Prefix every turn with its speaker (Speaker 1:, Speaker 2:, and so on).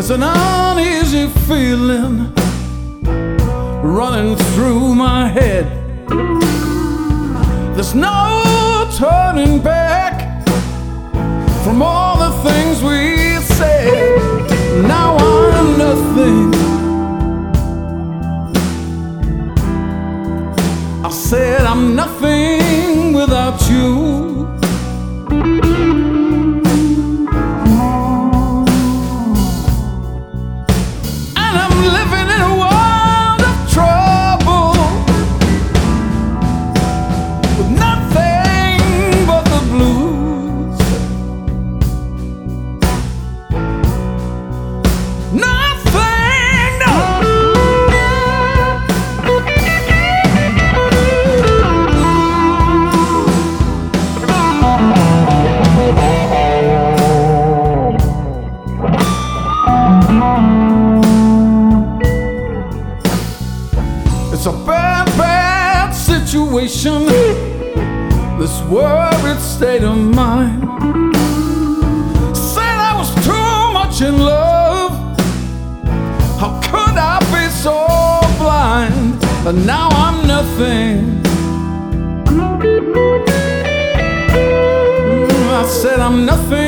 Speaker 1: It's an uneasy feeling running through my head. There's no turning back from all the things we said. Now I'm nothing. I said I'm nothing without you. It's a bad, bad situation, this worried state of mind. Said I was too much in love. How could I be so blind? But now I'm nothing. I said I'm nothing